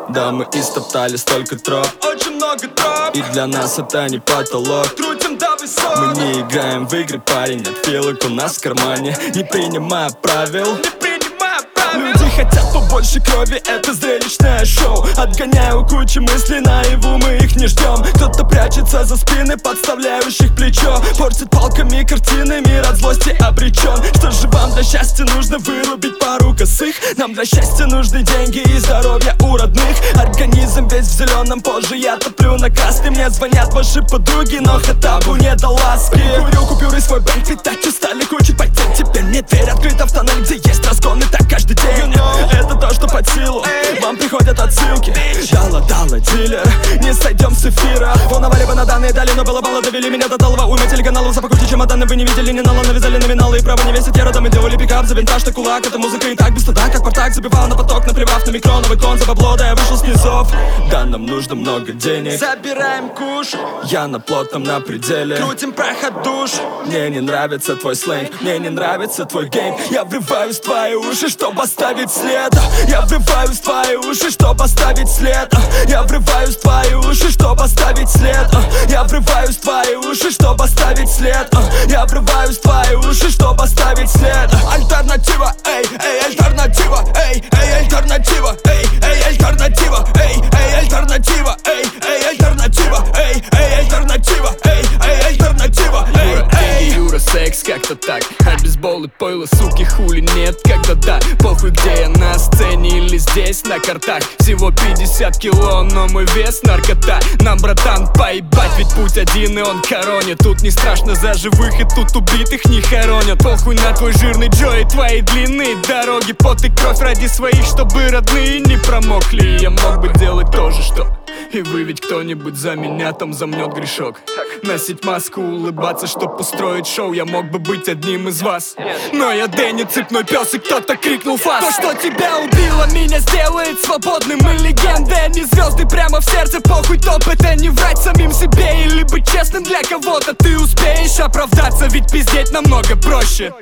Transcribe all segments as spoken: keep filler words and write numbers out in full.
Да, мы истоптали столько троп, очень много троп, и для нас это не потолок. Крутим до высот. Мы не играем в игры, парень, нет филок у нас в кармане. Не принимая правил, Не принимая правил. люди хотят побольше крови, это зрелищное шоу. Отгоняю кучу мыслей наяву, мы их не ждем. Кто-то прячется за спины, подставляющих плечо. Портит палками картины, мир от злости обречен. Что же вам для счастья нужно вырубить пару косых? Нам для счастья нужны деньги и здоровье у родных. Организм весь в зеленом, позже я топлю на красный. Мне звонят ваши подруги, но хатабу не до ласки. Курю купюры свой бэнк, питать устали кучу потерь. Теперь мне дверь открыта в тоннель, где есть разгон, и так каждый день. Это то, что под силу, вам приходят отсылки. Дала, дала, дилер, не сойдем с эфира. Волновали бы на данные дали, но было мало, довели меня до талого уйма телеканалов. Запакуйте чемоданы, вы не видели ни нала, навязали номиналы. И право не весит ерунда, мы делали пикап за винтаж, на кулак. Это музыка и так без стыда, как Спартак. Забивал на поток, наплевав на микро, новый кон за бабло, да я вышел с низов. Да, нам нужно много денег, Забираем куш, я на плотном на пределе. крутим прах от душ. Мне не нравится твой сленг, мне не нравится твой гейм. Я врываюсь в твои уши, чтобы оставить след. Я врываюсь в твои уши, чтобы оставить след. Я врываюсь в твои уши, чтобы оставить след. Я врываюсь в твои уши, чтобы оставить след. Я врываюсь в твои уши, чтобы оставить след. Альтернатива, эй, эй, альтернатива, эй, эй, альтернатива, эй, эй, альтернатива, эй, эй, альтернатива, эй, эй, альтернатива, эй, эй, альтернатива, эй, эй, альтернатива, эй, эй. Юра, секс, как-то так. А бейсбол и пойло, суки, хули нет, когда да. Похуй, где я, на сцене или здесь на картах. Всего пятьдесят кило, но мой вес наркота. Нам, братан, поебать, ведь путь один и он коронит. Тут не страшно за живых и тут убитых не хоронят. Похуй на твой жирный Джо и твои длинные дороги. Пот и кровь ради своих, чтобы родные не промокли. Я мог бы делать то же, что и вы, ведь кто-нибудь за меня там замнет грешок. Носить маску, улыбаться, чтоб устроить шоу. Я мог бы быть одним из вас, но я Дэнни, цепной пес, и кто-то крикнул фас. То, что тебя убило, меня сделает свободным. Мы легенды, а не звезды, прямо в сердце. Похуй топ, это не врать самим себе или быть честным для кого-то. Ты успеешь оправдаться, ведь пиздеть намного проще.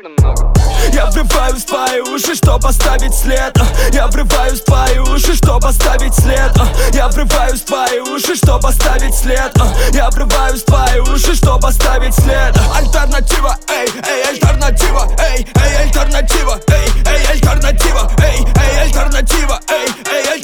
Я врываюсь в твои уши, чтобы оставить след. Я врываюсь в твои уши, чтобы оставить след. Я врываюсь в твои уши, чтобы оставить след. Я врываюсь в твои уши, чтобы оставить след. Альтернатива, эй, эй, альтернатива, эй, эй, альтернатива, эй, эй, альтернатива, эй, эй, альтернатива, эй, эй, альтернатива.